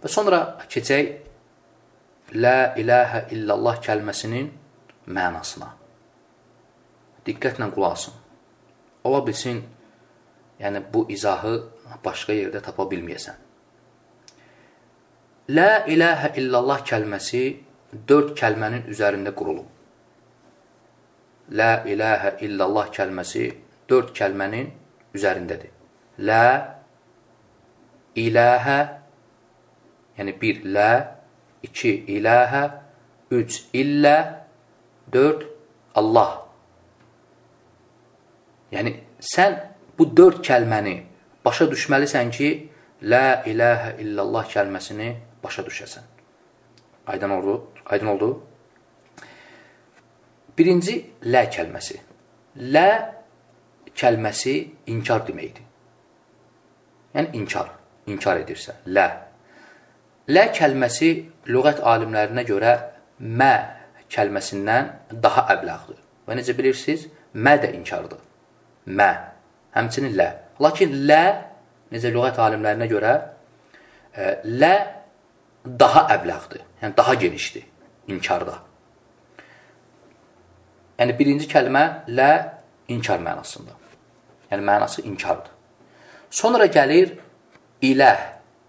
Və sonra keçək La ilahə illallah kəlməsinin mənasına. Diqqətlə qulaq asın. Ola bilsin, yəni bu izahı başqa yerdə tapa bilməyəsən. La ilahə illallah kəlməsi 4 kəlmənin üzərində qurulub. La ilahə illallah kəlməsi 4 kəlmənin üzərindədir. La ilahə, yəni 1 la, 2 ilahə, 3 illə, 4 Allah. Yəni, sən bu 4 kəlməni başa düşməlisən ki, La ilahə illallah kəlməsini başa düşəsən. Aydın oldu? Birinci, la kəlməsi. La kəlməsi inkar deməkdir. Yəni, inkar edirsən. La kəlməsi lüğət alimlərinə görə mə kəlməsindən daha əbləğdir. Və necə bilirsiniz? Mə də inkardır. Mə. Həmçinin lə. Lakin lə, necə lüğət alimlərinə görə, lə daha əbləğdir. Yəni, daha genişdir inkarda. Yəni, birinci kəlmə lə inkar mənasında. Yəni, mənası inkardır. Sonra gəlir iləh.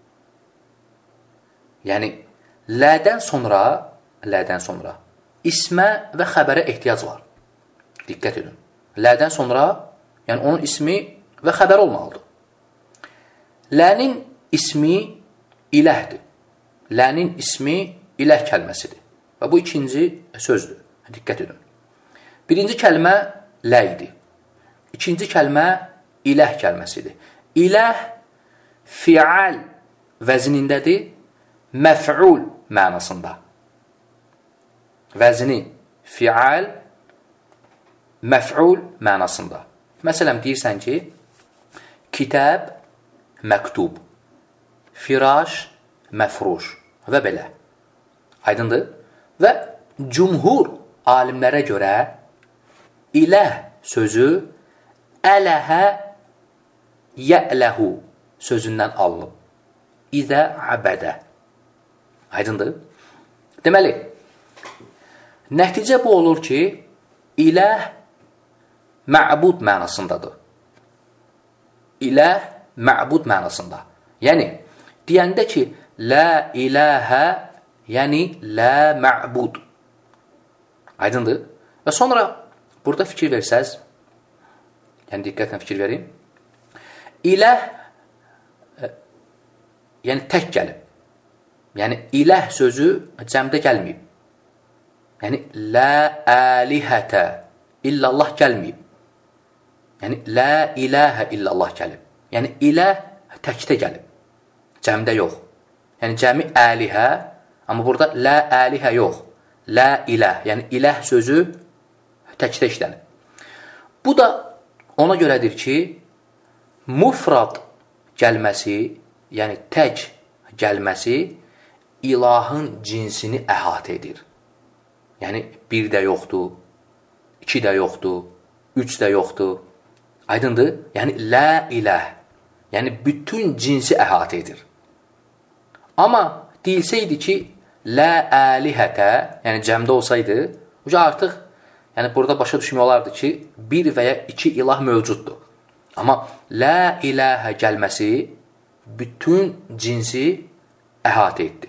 Yəni, lədən sonra ismə və xəbərə ehtiyac var. Diqqət edin. Lədən sonra, yəni onun ismi və xəbər olmalıdır. Lənin ismi iləhdir. Lənin ismi iləh kəlməsidir. Və bu ikinci sözdür. Diqqət edin. Birinci kəlmə lə idi. İkinci kəlmə iləh kəlməsidir. İləh fial vəznindədir. Məf'ul mənasında. Vəzni fial, məf'ul mənasında. Məsələn, deyirsən ki, kitab, məktub, firaş, məfruş və belə. Aydındır? Və cümhur alimlərə görə iləh sözü ələhə yələhu sözündən alınıb. İzə abədə. Aydındır? Deməli, nəticə bu olur ki, iləh mə'bud mənasındadır. İləh mə'bud mənasında. Yəni, deyəndə ki, la iləhə, yəni la mə'bud. Aydındır? Və sonra burada fikir versəz, yəni diqqətlə fikir verin, iləh, yəni tək gəlib. Yəni, iləh sözü cəmdə gəlməyib. Yəni, la əlihətə illallah gəlməyib. Yəni, la iləhə illallah gəlib. Yəni, iləh təkdə gəlib. Cəmdə yox. Yəni, cəmi əlihə, amma burada la əlihə yox. La iləh. Yəni, iləh sözü təkdə işlənib. Bu da ona görədir ki, mufrad gəlməsi, yəni tək gəlməsi, ilahın cinsini əhatə edir. Yəni, 1 də yoxdur, 2 də yoxdur, 3 də yoxdur. Aydındır? Yəni, la iləh. Yəni, bütün cinsi əhatə edir. Amma deyilsəydi ki, la əlihətə, yəni cəmdə olsaydı, artıq, yəni burada başa düşmək olardı ki, 1 və ya 2 ilah mövcuddur. Amma la iləhə gəlməsi bütün cinsi əhatə etdi.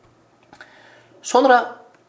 Sonra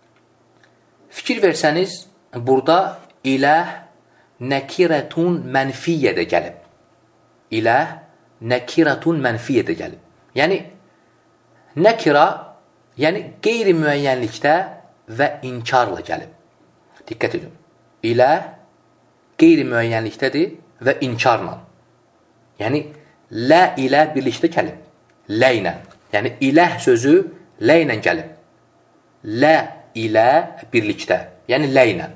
fikir versəniz, burada iləh nəkirətun mənfiyyədə gəlib. İləh nəkirətun mənfiyyədə gəlib. Yəni, nəkira, yəni qeyri-müəyyənlikdə və inkarla gəlib. Diqqət edin. İləh qeyri-müəyyənlikdədir və inkarla. Yəni, lə ilə birlikdə gəlib. Lə ilə. Yəni, iləh sözü lə ilə gəlib. Lə ilə birlikdə. Yəni, lə ilə.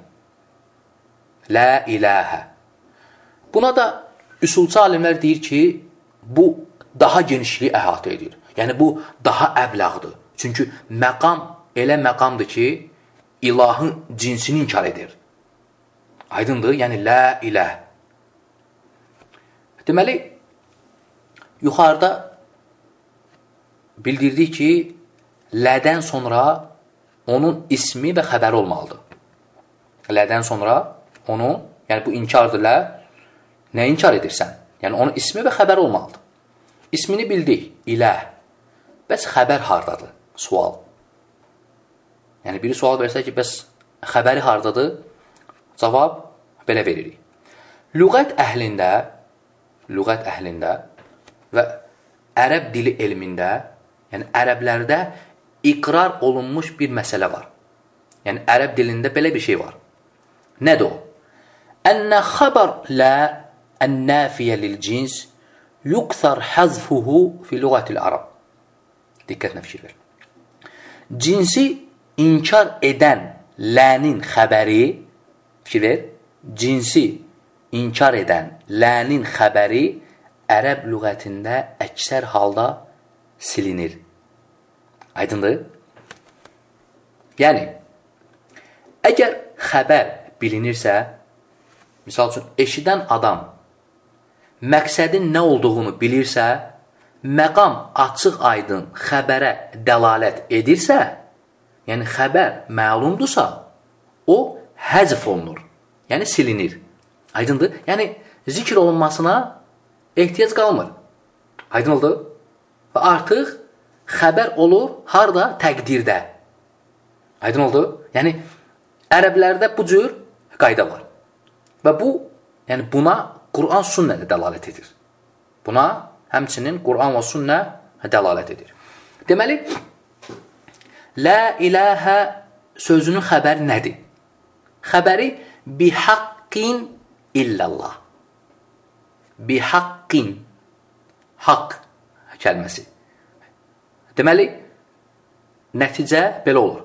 La iləhə. Buna da üsulçu alimlər deyir ki, bu daha genişliyi əhatə edir. Yəni, bu daha əbləğdir. Çünki məqam elə məqamdır ki, ilahın cinsini inkar edir. Aydındır? Yəni, la iləh. Deməli, yuxarıda bildirdik ki, lədən sonra onun ismi və xəbəri olmalıdır. Lədən sonra onun, yəni bu inkardır lə, nə inkar edirsən? Yəni onun ismi və xəbəri olmalıdır. İsmini bildik, iləh. Bəs xəbər hardadır? Sual. Yəni biri sual versə ki, bəs xəbəri hardadır? Cavab belə veririk. Lüğət əhlində və ərəb dili elmində, yəni ərəblərdə iqrar olunmuş bir məsələ var. Yəni ərəb dilində belə bir şey var. Nədir o? Ənə xəbər lə ən-nəfiyə lil-cins yukthar həzfuhu fi lüğətil ərəb. Diqqətlə fikir ver. Cinsi inkar edən lənin xəbəri, fikir ver, cinsi inkar edən lənin xəbəri ərəb lüğətində əksər halda silinir. Aydındır? Yəni, əgər xəbər bilinirsə, misal üçün, eşidən adam məqsədin nə olduğunu bilirsə, məqam açıq aydın xəbərə dəlalət edirsə, yəni xəbər məlumdursa, o həzf olunur, yəni silinir. Aydındır? Yəni, zikr olunmasına ehtiyac qalmır. Aydın oldu? Və artıq xəbər olur, harada? Təqdirdə. Aydın oldu? Yəni, ərəblərdə bu cür qayda var. Və bu, yəni buna Quran sünnə dəlalət edir. Buna həmçinin Quran və sünnə dəlalət edir. Deməli, la ilahə sözünün xəbəri nədir? Xəbəri bihaqqin illallah. Bihaqqin, haqq kəlməsi. Deməli, nəticə belə olur.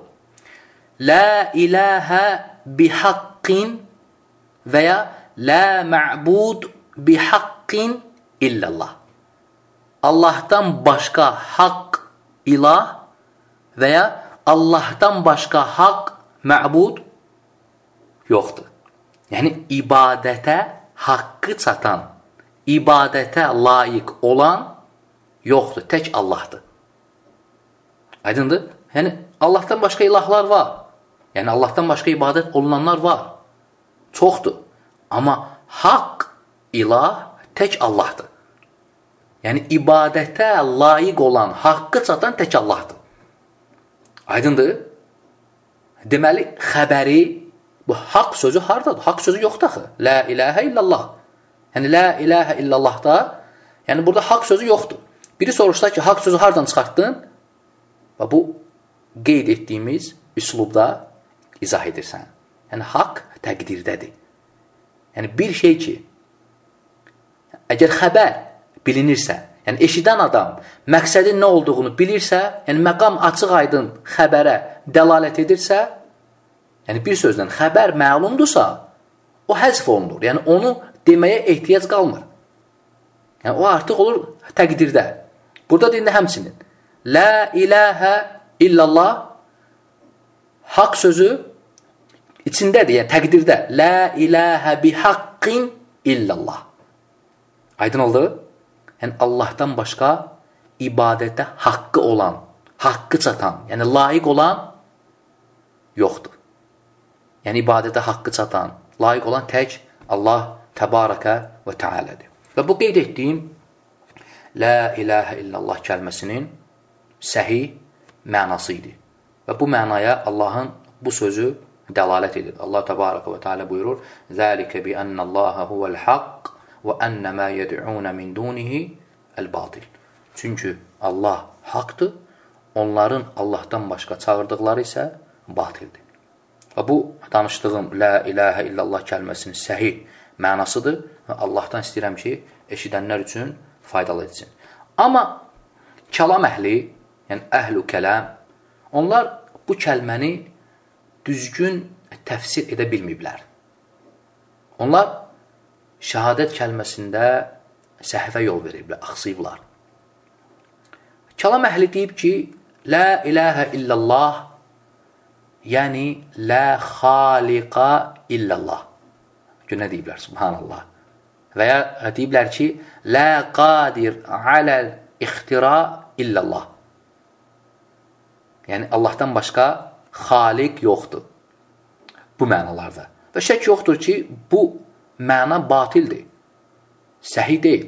La ilahə bihaqqin və ya la mə'bud bihaqqin illallah. Allahdan başqa haqq ilah və ya Allahdan başqa haqq mə'bud yoxdur. Yəni, ibadətə haqqı çatan, ibadətə layiq olan yoxdur, tək Allahdır. Aydındır? Yəni, Allahdan başqa ilahlar var. Yəni, Allahdan başqa ibadət olunanlar var. Çoxdur. Amma haqq, ilah tək Allahdır. Yəni, ibadətə layiq olan, haqqı çatan tək Allahdır. Aydındır? Deməli, xəbəri, bu haqq sözü haradadır? Haqq sözü yoxdur axı. La ilahə illallah. Yəni, la ilahə illallahda, yəni burada haqq sözü yoxdur. Biri soruşsa ki, haqq sözü haradan çıxartdın? Və bu, qeyd etdiyimiz üslubda izah edirsən. Yəni, haqq təqdirdədir. Yəni, bir şey ki, əgər xəbər bilinirsə, yəni eşidən adam məqsədin nə olduğunu bilirsə, yəni məqam açıq aydın xəbərə dəlalət edirsə, yəni bir sözlə xəbər məlumdursa, o həzf olunur. Yəni onu deməyə ehtiyac qalmır. Yəni o artıq olur təqdirdə. Burada deyində həmçinin. La ilahə illallah haqq sözü içindədir, yəni təqdirdə. La ilahə bihaqqin illallah. Aydın oldu? Yəni Allahdan başqa ibadətə haqqı olan, haqqı çatan, yəni layiq olan yoxdur. Yəni ibadətə haqqı çatan, layiq olan tək Allah təbarəkə və tealədir. Və bu qeyd etdiyim La ilahə illallah kəlməsinin səhih mənası idi. Və bu mənaya Allahın bu sözü dəlalət edir. Allah təbarəkə və tealə buyurur: Zəlikə bi ənəllaha huvəl haqq və ənə mə yəd'unə min dunihi əl-batil. Çünki Allah haqdır, onların Allahdan başqa çağırdıqları isə batildir. Və bu danışdığım La ilahə illallah kəlməsinin səhih mənasıdır və Allahdan istəyirəm ki, eşidənlər üçün faydalı etsin. Amma kəlam əhli, yəni əhl-ü kələm, onlar bu kəlməni düzgün təfsir edə bilməyiblər. Onlar şəhadət kəlməsində səhvə yol veriblər, axsayıblar. Kəlam əhli deyib ki, La ilahə illallah, yəni La xaliqa illallah. Nə deyiblər? Subhanallah. Və ya deyiblər ki, La qadir aləl ixtira illallah. Yəni, Allahdan başqa xaliq yoxdur. Bu mənalarda. Və şək yoxdur ki, bu məna batildir. Səhi deyil.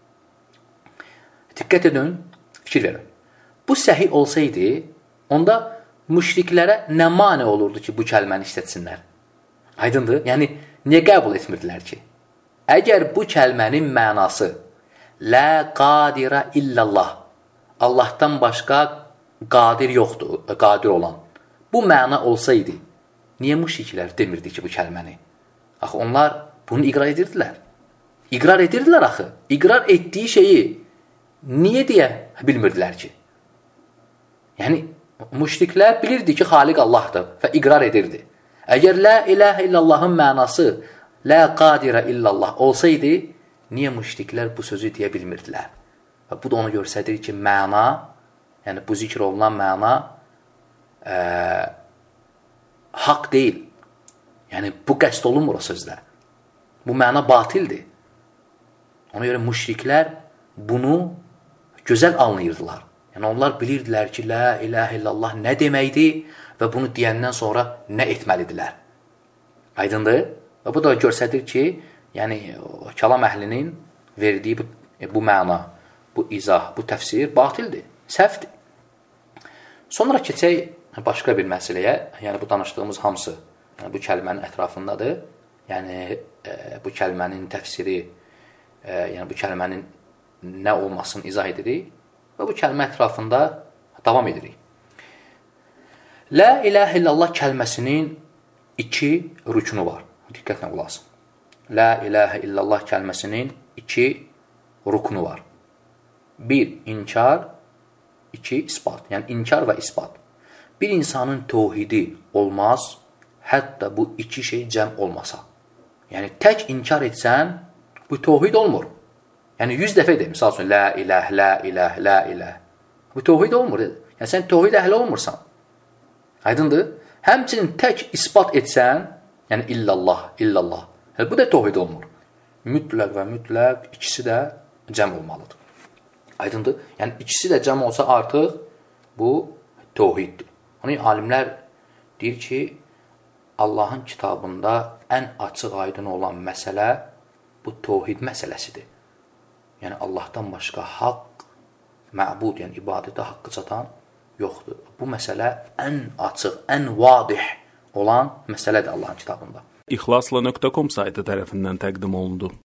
Diqqət edin, fikir verin. Bu səhi olsaydı, onda müşriklərə nə mane olurdu ki, bu kəlməni işlətsinlər? Aydındır? Yəni, niyə qəbul etmirdilər ki? Əgər bu kəlmənin mənası Lə qadirə illallah, Allahdan başqa qadir yoxdur, qadir olan. Bu məna olsaydı, niyə müşriklər demirdi ki, bu kəlməni? Axı, onlar bunu iqrar edirdilər. İqrar edirdilər axı. İqrar etdiyi şeyi niyə deyə bilmirdilər ki? Yəni, müşriklər bilirdi ki, xaliq Allahdır və iqrar edirdi. Əgər Lə iləhə illallahın mənası Lə qadirə illallah olsaydı, niyə müşriklər bu sözü deyə bilmirdilər? Və bu da onu göstərir ki, məna, yəni bu zikr olunan məna haqq deyil. Yəni, bu qəsd olunmur o sözlə. Bu məna batildir. Ona görə müşriklər bunu gözəl anlayırdılar. Yəni, onlar bilirdilər ki, Lə iləhə illallah nə deməkdir və bunu deyəndən sonra nə etməlidirlər. Aydındır? Və bu da göstərir ki, yəni, kəlam əhlinin verdiyi bu məna, bu izah, bu təfsir batildir, səhvdir. Sonra keçək başqa bir məsələyə, yəni bu danışdığımız hamısı bu kəlmənin ətrafındadır. Yəni, bu kəlmənin təfsiri, yəni bu kəlmənin nə olmasını izah edirik və bu kəlmə ətrafında davam edirik. Lə iləhə illallah kəlməsinin 2 rükünü var. Diqqətlə qulaq asın. Lə iləhə illallah kəlməsinin 2 rukunu var. 1. İnkar, 2. isbat. Yəni, inkar və isbat. Bir insanın tövhidi olmaz, hətta bu 2 şey cəm olmasa. Yəni, tək inkar etsən, bu tövhid olmur. Yəni, 100 dəfə edir. Misal üçün, lə iləh, lə iləh, lə iləh. Bu tövhid olmur. Yəni, sən tövhid əhli olmursan. Aydındır? Həmçinin tək isbat etsən, yəni, illallah, illallah. Bu da tövhid olmur. Mütləq və mütləq ikisi də cəm olmalıdır. Aydındır? Yəni, ikisi də cəm olsa artıq bu tövhiddir. Onun alimlər deyir ki, Allahın kitabında ən açıq aydın olan məsələ bu tövhid məsələsidir. Yəni, Allahdan başqa haqq, məbud, yəni ibadətə haqqı çatan yoxdur. Bu məsələ ən açıq, ən vadih olan məsələdir Allahın kitabında. İxlasla.com saytı tərəfindən təqdim olundu.